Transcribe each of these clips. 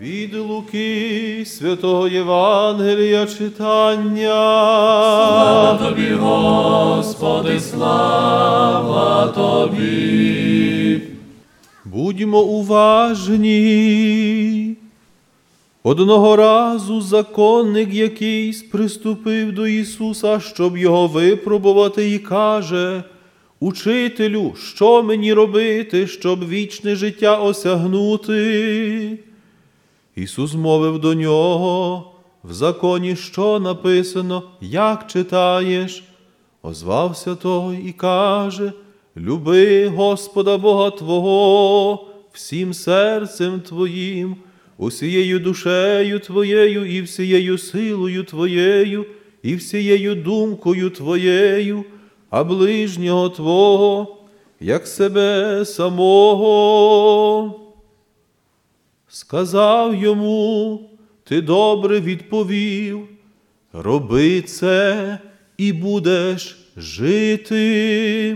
Від Луки Святого Євангелія читання. Слава Тобі, Господи, слава Тобі. Будьмо уважні. Одного разу законник якийсь приступив до Ісуса, щоб його випробувати, і каже: «Учителю, що мені робити, щоб вічне життя осягнути?» Ісус мовив до нього: «В законі що написано, як читаєш?» Озвався той і каже: «Люби Господа Бога Твого всім серцем Твоїм, усією душею Твоєю і всією силою Твоєю і всією думкою Твоєю, а ближнього Твого, як себе самого». Сказав йому: «Ти добре відповів, роби це і будеш жити».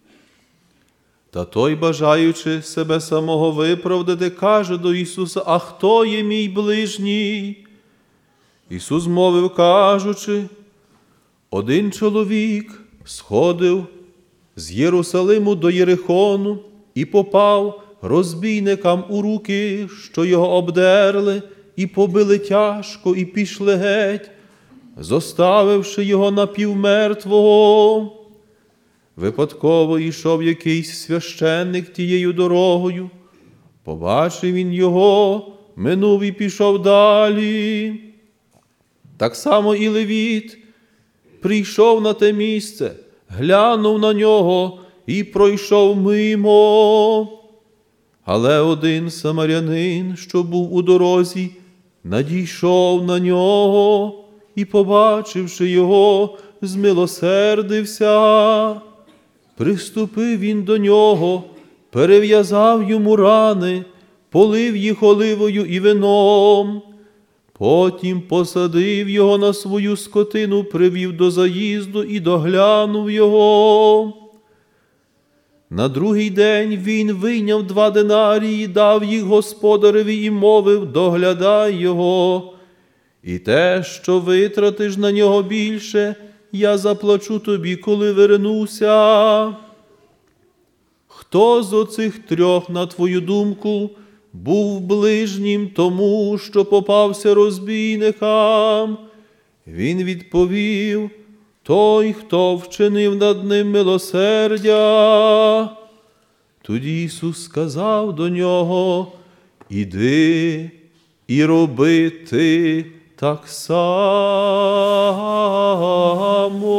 Та той, бажаючи себе самого виправдати, каже до Ісуса: «А хто є мій ближній?» Ісус мовив, кажучи: «Один чоловік сходив з Єрусалиму до Єрихону і попав розбійникам у руки, що його обдерли і побили тяжко, і пішли геть, зоставивши його напівмертвого. Випадково йшов якийсь священник тією дорогою. Побачив він його, минув і пішов далі. Так само і Левіт прийшов на те місце, глянув на нього і пройшов мимо. Але один самарянин, що був у дорозі, надійшов на нього і, побачивши його, змилосердився. Приступив він до нього, перев'язав йому рани, полив їх оливою і вином. Потім посадив його на свою скотину, привів до заїзду і доглянув його. На другий день він вийняв 2 динарії, дав їх господареві і мовив: «Доглядай його, і те, що витратиш на нього більше, я заплачу тобі, коли вернуся». Хто з оцих 3, на твою думку, був ближнім тому, що попався розбійникам? Він відповів: «Той, хто вчинив над ним милосердя». Тоді Ісус сказав до нього: «Іди і роби ти так само».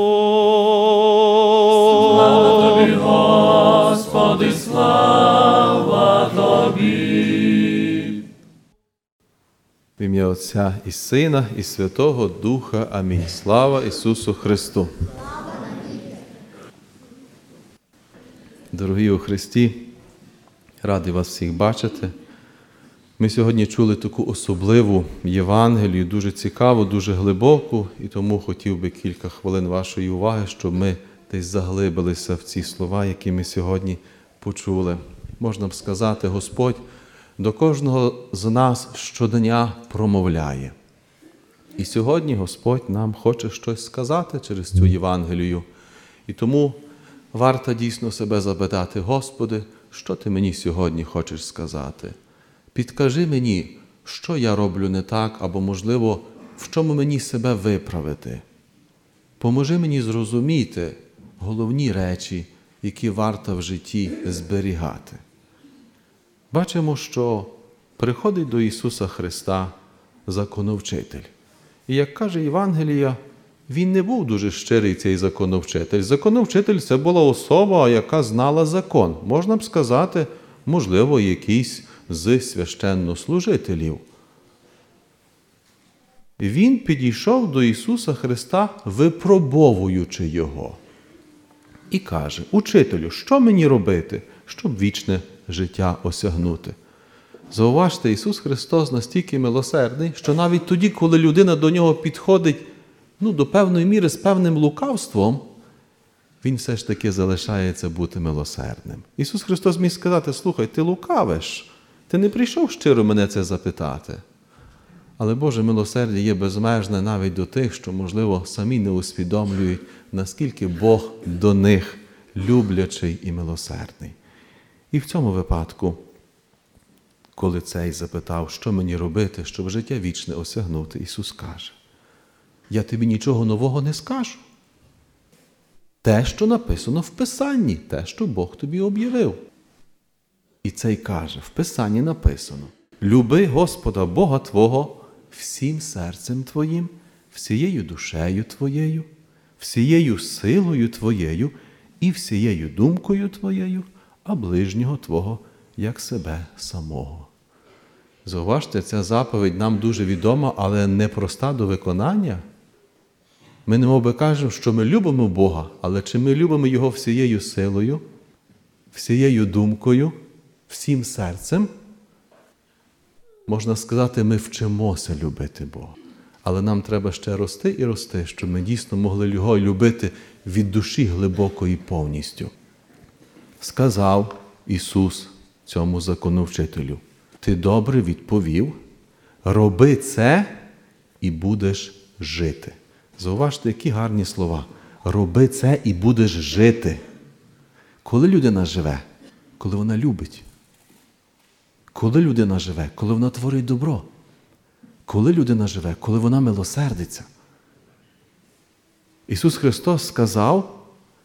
Слава Тобі, Господи, слава Тобі. В ім'я Отця і Сина, і Святого Духа. Амінь. Слава Ісусу Христу! Дорогі у Христі, радий вас всіх бачити. Ми сьогодні чули таку особливу Євангелію, дуже цікаву, дуже глибоку, і тому хотів би кілька хвилин вашої уваги, щоб ми десь заглибилися в ці слова, які ми сьогодні почули. Можна б сказати, Господь до кожного з нас щодня промовляє. І сьогодні Господь нам хоче щось сказати через цю Євангелію. І тому варто дійсно себе запитати: Господи, що Ти мені сьогодні хочеш сказати? Підкажи мені, що я роблю не так, або, можливо, в чому мені себе виправити. Поможи мені зрозуміти головні речі, які варто в житті зберігати. Бачимо, що приходить до Ісуса Христа законовчитель. І, як каже Євангелія, він не був дуже щирий, цей законовчитель. Законовчитель – це була особа, яка знала закон. Можна б сказати, можливо, якийсь з священнослужителів. Він підійшов до Ісуса Христа, випробовуючи Його. І каже: «Учителю, що мені робити, щоб вічне життя осягнути?» Зауважте, Ісус Христос настільки милосердний, що навіть тоді, коли людина до Нього підходить, до певної міри з певним лукавством, Він все ж таки залишається бути милосердним. Ісус Христос міг сказати: «Слухай, ти лукавиш, ти не прийшов щиро мене це запитати. Але Боже милосердя є безмежне навіть до тих, що, можливо, самі не усвідомлюють, наскільки Бог до них люблячий і милосердний. І в цьому випадку, коли цей запитав, що мені робити, щоб життя вічне осягнути, Ісус каже: я тобі нічого нового не скажу. Те, що написано в Писанні, те, що Бог тобі об'явив. І цей каже, в Писанні написано: люби Господа Бога твого всім серцем твоїм, всією душею твоєю, всією силою твоєю і всією думкою твоєю, а ближнього твого, як себе самого. Зауважте, ця заповідь нам дуже відома, але не проста до виконання. Ми немовби кажемо, що ми любимо Бога, але чи ми любимо Його всією силою, всією думкою, всім серцем? Можна сказати, ми вчимося любити Бога. Але нам треба ще рости і рости, щоб ми дійсно могли Його любити від душі глибоко і повністю. Сказав Ісус цьому законовчителю: ти добре відповів, роби це і будеш жити. Зауважте, які гарні слова. Роби це і будеш жити. Коли людина живе? Коли вона любить. Коли людина живе? Коли вона творить добро. Коли людина живе? Коли вона милосердиться. Ісус Христос сказав,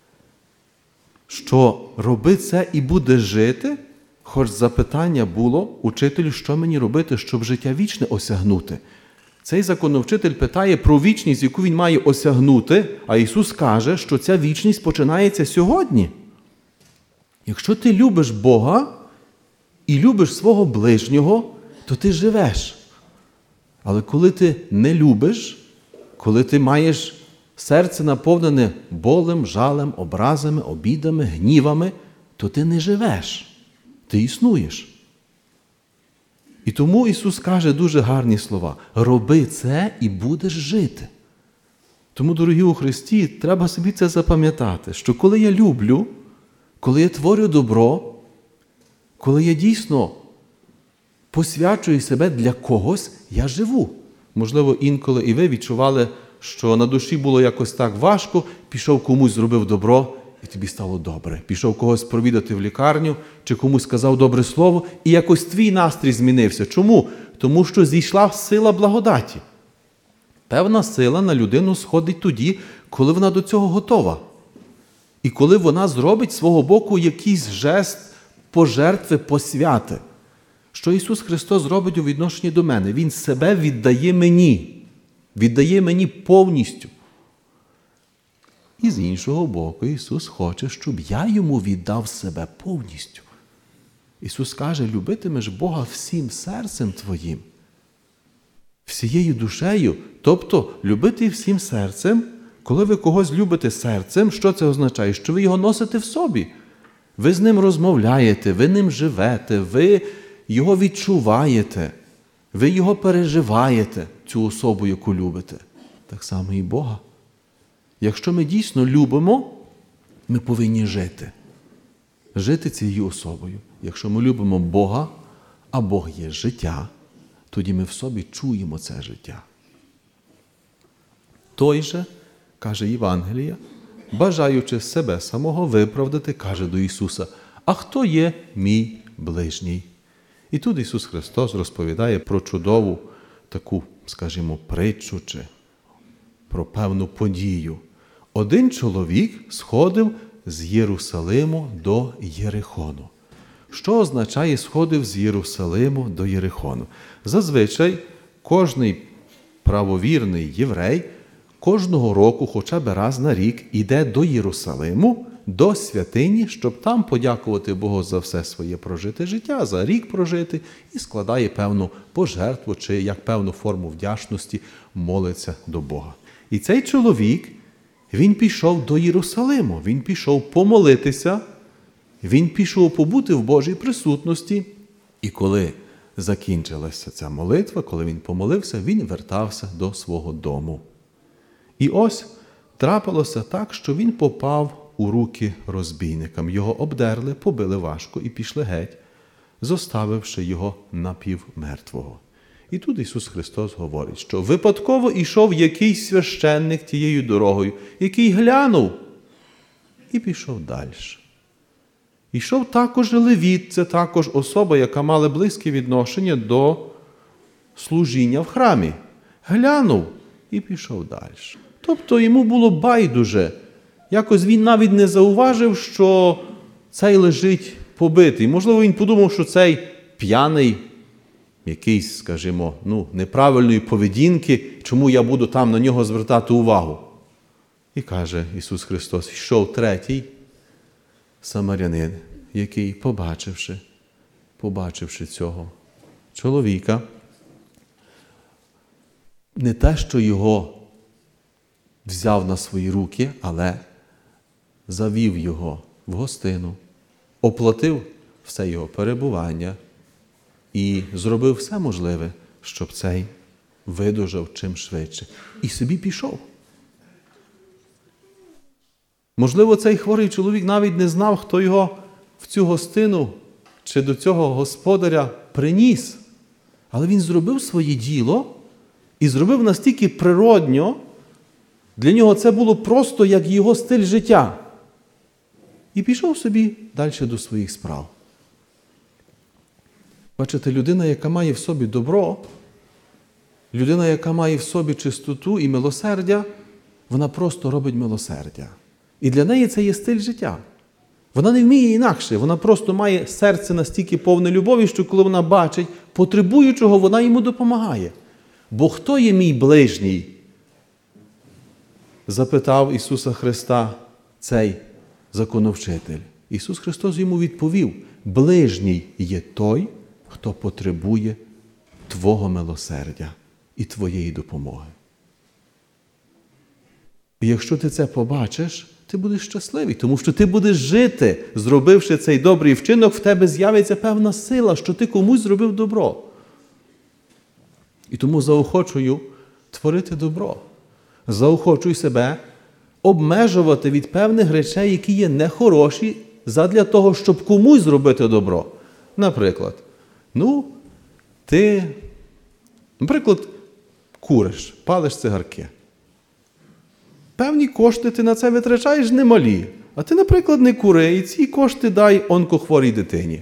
що роби це і будеш жити, хоч запитання було: учителю, що мені робити, щоб життя вічне осягнути? Цей законовчитель питає про вічність, яку він має осягнути, а Ісус каже, що ця вічність починається сьогодні. Якщо ти любиш Бога і любиш свого ближнього, то ти живеш. Але коли ти не любиш, коли ти маєш серце наповнене болем, жалем, образами, обідами, гнівами, то ти не живеш, ти існуєш. І тому Ісус каже дуже гарні слова: роби це і будеш жити. Тому, дорогі у Христі, треба собі це запам'ятати, що коли я люблю, коли я творю добро, коли я дійсно посвячую себе для когось, я живу. Можливо, інколи і ви відчували, що на душі було якось так важко, пішов комусь, зробив добро, і тобі стало добре. Пішов когось провідати в лікарню, чи комусь сказав добре слово, і якось твій настрій змінився. Чому? Тому що зійшла сила благодаті. Певна сила на людину сходить тоді, коли вона до цього готова. І коли вона зробить з свого боку якийсь жест пожертви, посвяти. Що Ісус Христос зробить у відношенні до мене? Він себе віддає мені. Віддає мені повністю. І з іншого боку, Ісус хоче, щоб я Йому віддав себе повністю. Ісус каже: любитимеш Бога всім серцем твоїм, всією душею. Тобто, любити всім серцем, коли ви когось любите серцем, що це означає? Що ви його носите в собі. Ви з ним розмовляєте, ви ним живете, ви його відчуваєте, ви його переживаєте, цю особу, яку любите. Так само і Бога. Якщо ми дійсно любимо, ми повинні жити. Жити цією особою. Якщо ми любимо Бога, а Бог є життя, тоді ми в собі чуємо це життя. Той же, каже Євангелія, бажаючи себе самого виправдати, каже до Ісуса: а хто є мій ближній? І тут Ісус Христос розповідає про чудову таку, скажімо, притчу чи про певну подію. Один чоловік сходив з Єрусалиму до Єрихону. Що означає сходив з Єрусалиму до Єрихону? Зазвичай кожний правовірний єврей кожного року, хоча б раз на рік, іде до Єрусалиму, до святині, щоб там подякувати Богу за все своє прожите життя, за рік прожити, і складає певну пожертву чи як певну форму вдячності молиться до Бога. І цей чоловік, він пішов до Єрусалиму, він пішов помолитися, він пішов побути в Божій присутності. І коли закінчилася ця молитва, коли він помолився, він вертався до свого дому. І ось трапилося так, що він попав у руки розбійникам. Його обдерли, побили важко і пішли геть, зоставивши його напівмертвого. І тут Ісус Христос говорить, що випадково йшов якийсь священник тією дорогою, який глянув і пішов далі. Йшов також левіт, це також особа, яка мала близьке відношення до служіння в храмі. Глянув і пішов далі. Тобто йому було байдуже. Якось він навіть не зауважив, що цей лежить побитий. Можливо, він подумав, що цей п'яний, якийсь, скажімо, неправильної поведінки, чому я буду там на нього звертати увагу. І каже Ісус Христос, йшов третій самарянин, який, побачивши цього чоловіка, не те, що його взяв на свої руки, але завів його в гостину, оплатив все його перебування і зробив все можливе, щоб цей видужав чим швидше. І собі пішов. Можливо, цей хворий чоловік навіть не знав, хто його в цю гостину чи до цього господаря приніс. Але він зробив своє діло і зробив настільки природньо, для нього це було просто як його стиль життя. І пішов собі далі до своїх справ. Бачите, людина, яка має в собі добро, людина, яка має в собі чистоту і милосердя, вона просто робить милосердя. І для неї це є стиль життя. Вона не вміє інакше, вона просто має серце настільки повне любові, що коли вона бачить потребуючого, вона йому допомагає. Бо хто є мій ближній? Запитав Ісуса Христа цей законовчитель. Ісус Христос йому відповів, ближній є той, хто потребує твого милосердя і твоєї допомоги. І якщо ти це побачиш, ти будеш щасливий, тому що ти будеш жити, зробивши цей добрий вчинок, в тебе з'явиться певна сила, що ти комусь зробив добро. І тому заохочую творити добро. Заохочуй себе обмежувати від певних речей, які є нехороші, задля того, щоб комусь зробити добро. Наприклад, ти куриш, палиш цигарки. Певні кошти ти на це витрачаєш немалі. А ти, наприклад, не кури, і ці кошти дай онкохворій дитині.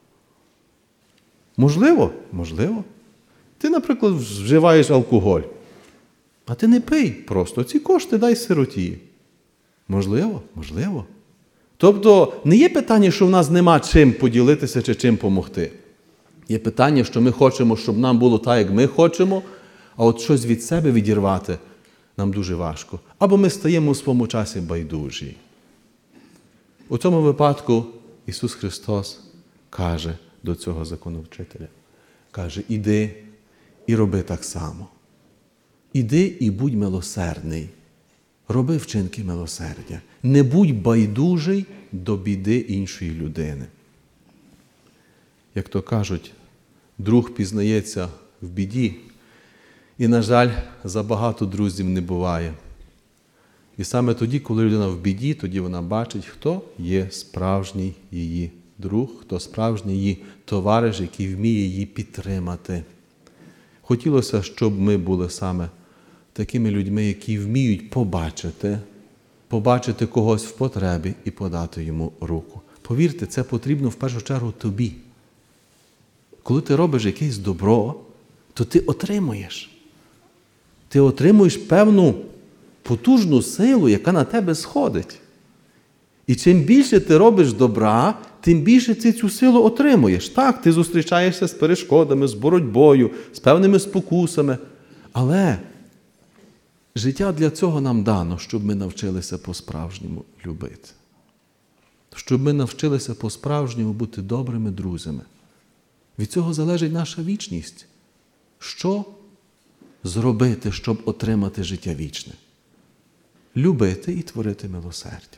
Можливо? Можливо. Ти, наприклад, вживаєш алкоголь. А ти не пий просто. Ці кошти дай сироті. Можливо? Можливо. Тобто, не є питання, що в нас нема чим поділитися чи чим помогти. Є питання, що ми хочемо, щоб нам було так, як ми хочемо, а от щось від себе відірвати нам дуже важко. Або ми стаємо у своєму часі байдужі. У цьому випадку Ісус Христос каже до цього законовчителя. Каже, іди і роби так само. Іди і будь милосердний. Роби вчинки милосердя. Не будь байдужий до біди іншої людини. Як то кажуть, друг пізнається в біді. І, на жаль, забагато друзів не буває. І саме тоді, коли людина в біді, тоді вона бачить, хто є справжній її друг, хто справжній її товариш, який вміє її підтримати. Хотілося, щоб ми були саме такими людьми, які вміють побачити когось в потребі і подати йому руку. Повірте, це потрібно в першу чергу тобі. Коли ти робиш якесь добро, то ти отримуєш. Ти отримуєш певну потужну силу, яка на тебе сходить. І чим більше ти робиш добра, тим більше ти цю силу отримуєш. Так, ти зустрічаєшся з перешкодами, з боротьбою, з певними спокусами. Але життя для цього нам дано, щоб ми навчилися по-справжньому любити. Щоб ми навчилися по-справжньому бути добрими друзями. Від цього залежить наша вічність. Що зробити, щоб отримати життя вічне? Любити і творити милосердя.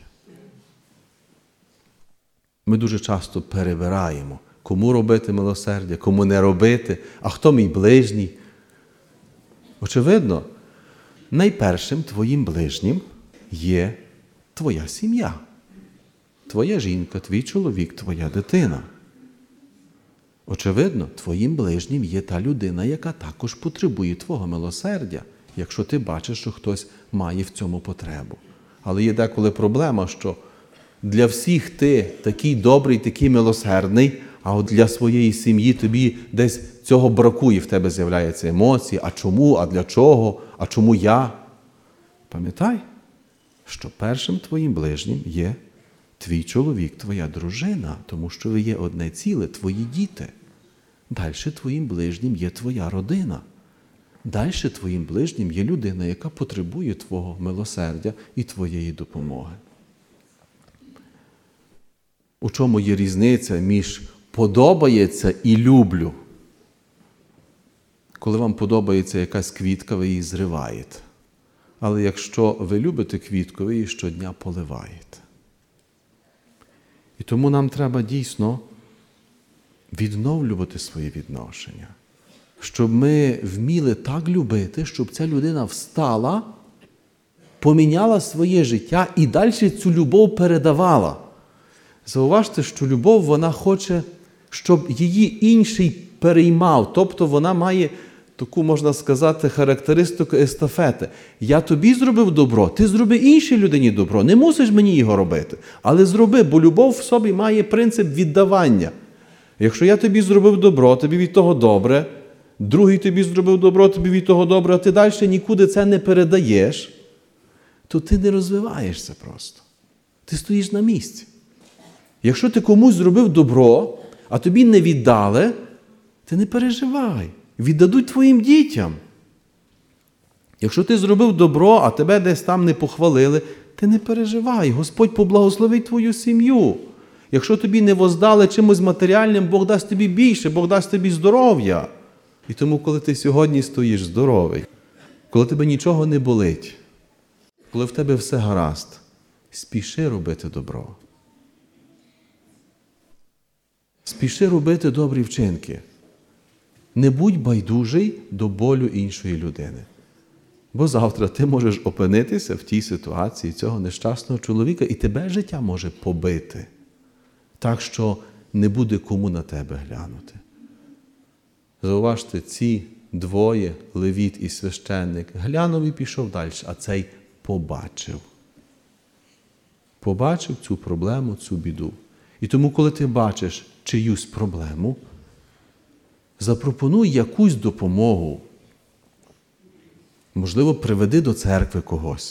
Ми дуже часто перебираємо, кому робити милосердя, кому не робити, а хто мій ближній. Очевидно, найпершим твоїм ближнім є твоя сім'я. Твоя жінка, твій чоловік, твоя дитина. Очевидно, твоїм ближнім є та людина, яка також потребує твого милосердя, якщо ти бачиш, що хтось має в цьому потребу. Але є деколи проблема, що для всіх ти такий добрий, такий милосердний, а от для своєї сім'ї тобі десь цього бракує, в тебе з'являються емоції. А чому? А для чого? А чому я? Пам'ятай, що першим твоїм ближнім є твій чоловік, твоя дружина, тому що ви є одне ціле, твої діти. Далі твоїм ближнім є твоя родина. Далі твоїм ближнім є людина, яка потребує твого милосердя і твоєї допомоги. У чому є різниця між подобається і люблю? Коли вам подобається якась квітка, ви її зриваєте. Але якщо ви любите квітку, ви її щодня поливаєте. І тому нам треба дійсно відновлювати свої відношення. Щоб ми вміли так любити, щоб ця людина встала, поміняла своє життя і далі цю любов передавала. Зауважте, що любов, вона хоче, щоб її інший переймав. Тобто вона має таку, можна сказати, характеристику естафети. Я тобі зробив добро, ти зроби іншій людині добро. Не мусиш мені його робити, але зроби, бо любов в собі має принцип віддавання. Якщо я тобі зробив добро, тобі від того добре, другий тобі зробив добро, тобі від того добре, а ти далі нікуди це не передаєш, то ти не розвиваєшся просто. Ти стоїш на місці. Якщо ти комусь зробив добро, а тобі не віддали, ти не переживай. Віддадуть твоїм дітям. Якщо ти зробив добро, а тебе десь там не похвалили, ти не переживай. Господь поблагословить твою сім'ю. Якщо тобі не воздали чимось матеріальним, Бог дасть тобі більше, Бог дасть тобі здоров'я. І тому, коли ти сьогодні стоїш здоровий, коли тебе нічого не болить, коли в тебе все гаразд, спіши робити добро. Спіши робити добрі вчинки. Не будь байдужий до болю іншої людини. Бо завтра ти можеш опинитися в тій ситуації цього нещасного чоловіка, і тебе життя може побити. Так що не буде кому на тебе глянути. Зауважте, ці двоє, левіт і священник, глянув і пішов далі, а цей побачив. Побачив цю проблему, цю біду. І тому, коли ти бачиш чиюсь проблему, запропонуй якусь допомогу. Можливо, приведи до церкви когось.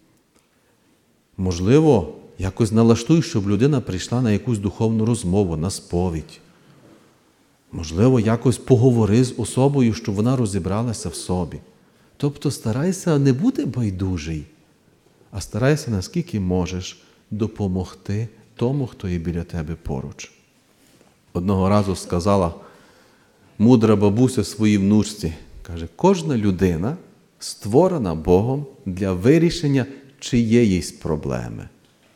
Можливо, якось налаштуй, щоб людина прийшла на якусь духовну розмову, на сповідь. Можливо, якось поговори з особою, щоб вона розібралася в собі. Тобто старайся не бути байдужий, а старайся, наскільки можеш, допомогти тому, хто є біля тебе поруч. Одного разу сказала мудра бабуся своїй внучці, каже, кожна людина створена Богом для вирішення чиєїсь проблеми.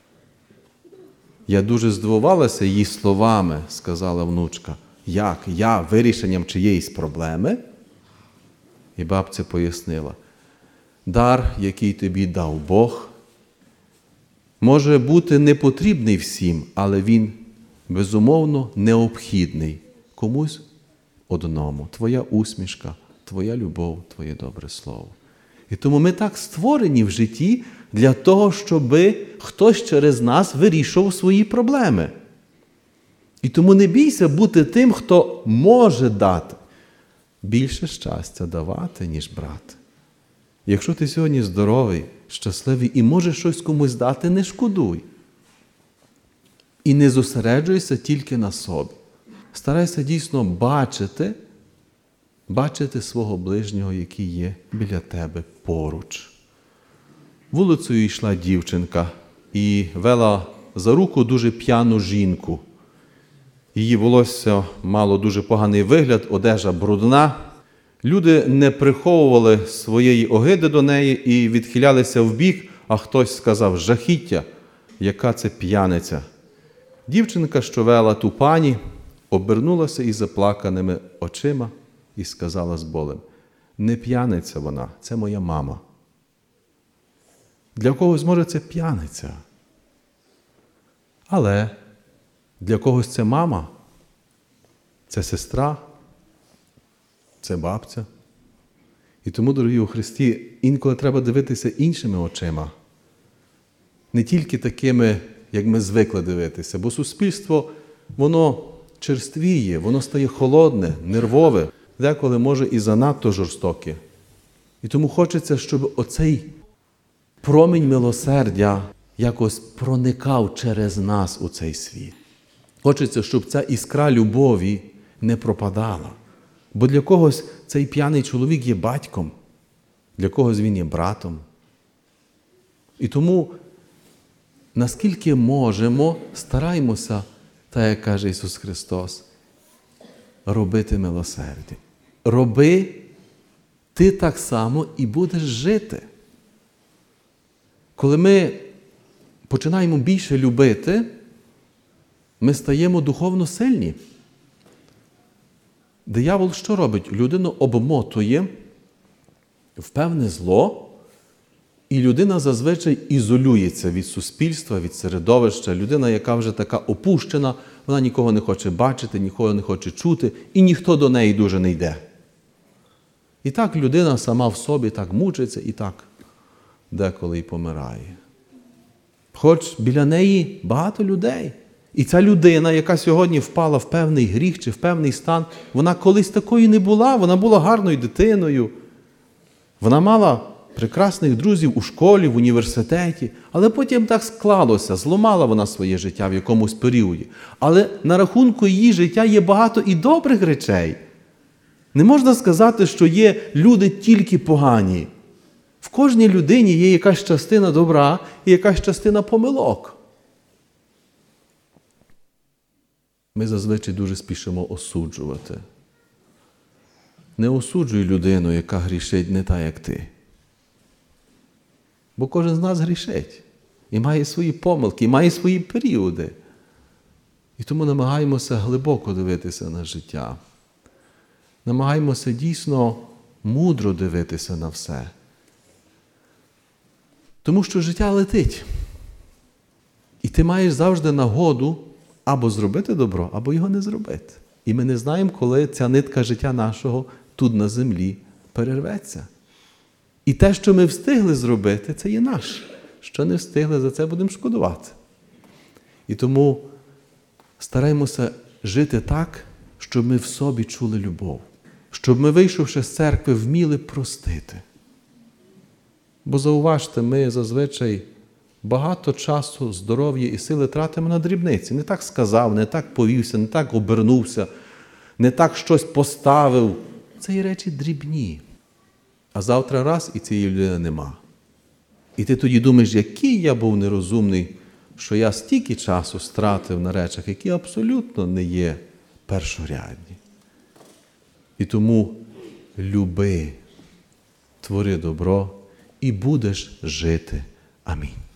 Я дуже здивувалася її словами, сказала внучка. Як? Я вирішенням чиєїсь проблеми? І бабця пояснила. Дар, який тобі дав Бог, може бути не потрібний всім, але він, безумовно, необхідний комусь одному. Твоя усмішка, твоя любов, твоє добре слово. І тому ми так створені в житті для того, щоб хтось через нас вирішував свої проблеми. І тому не бійся бути тим, хто може дати. Більше щастя давати, ніж брати. Якщо ти сьогодні здоровий, щасливий і можеш щось комусь дати, не шкодуй. І не зосереджуйся тільки на собі. Старайся дійсно бачити свого ближнього, який є біля тебе поруч. Вулицею йшла дівчинка і вела за руку дуже п'яну жінку. Її волосся мало дуже поганий вигляд, одежа брудна. Люди не приховували своєї огиди до неї і відхилялися вбік, а хтось сказав жахіття, яка це п'яниця. Дівчинка, що вела ту пані, обернулася із заплаканими очима і сказала з болем, не п'яниця вона, це моя мама. Для когось, може, це п'яниця. Але для когось це мама. це сестра, це бабця. І тому, дорогі у Христі, інколи треба дивитися іншими очима. Не тільки такими, як ми звикли дивитися, бо суспільство, воно черствіє, воно стає холодне, нервове, деколи може і занадто жорстоке. І тому хочеться, щоб оцей промінь милосердя якось проникав через нас у цей світ. Хочеться, щоб ця іскра любові не пропадала. Бо для когось цей п'яний чоловік є батьком, для когось він є братом. І тому, наскільки можемо, стараємося, так як каже Ісус Христос, робити милосердя. Роби ти так само і будеш жити. Коли ми починаємо більше любити, ми стаємо духовно сильні. Диявол що робить? Людину обмотує в певне зло, і людина зазвичай ізолюється від суспільства, від середовища. Людина, яка вже така опущена, вона нікого не хоче бачити, нікого не хоче чути, і ніхто до неї дуже не йде. І так людина сама в собі так мучиться, і так деколи й помирає. Хоч біля неї багато людей. І ця людина, яка сьогодні впала в певний гріх чи в певний стан, вона колись такою не була, вона була гарною дитиною. Вона мала прекрасних друзів у школі, в університеті, але потім так склалося, зламала вона своє життя в якомусь періоді. Але на рахунку її життя є багато і добрих речей. Не можна сказати, що є люди тільки погані. В кожній людині є якась частина добра і якась частина помилок. Ми зазвичай дуже спішимо осуджувати. Не осуджуй людину, яка грішить не так, як ти. Бо кожен з нас грішить. І має свої помилки, і має свої періоди. І тому намагаємося глибоко дивитися на життя. Намагаємося дійсно мудро дивитися на все. Тому що життя летить. І ти маєш завжди нагоду або зробити добро, або його не зробити. І ми не знаємо, коли ця нитка життя нашого тут на землі перерветься. І те, що ми встигли зробити, це є наше. Що не встигли, за це будемо шкодувати. І тому стараємося жити так, щоб ми в собі чули любов. Щоб ми, вийшовши з церкви, вміли простити. Бо зауважте, ми зазвичай багато часу, здоров'я і сили тратимо на дрібниці. Не так сказав, не так повівся, не так обернувся, не так щось поставив. Це є речі дрібні. А завтра раз і цієї людини нема. І ти тоді думаєш, який я був нерозумний, що я стільки часу стратив на речах, які абсолютно не є першорядні. І тому люби, твори добро і будеш жити. Амінь.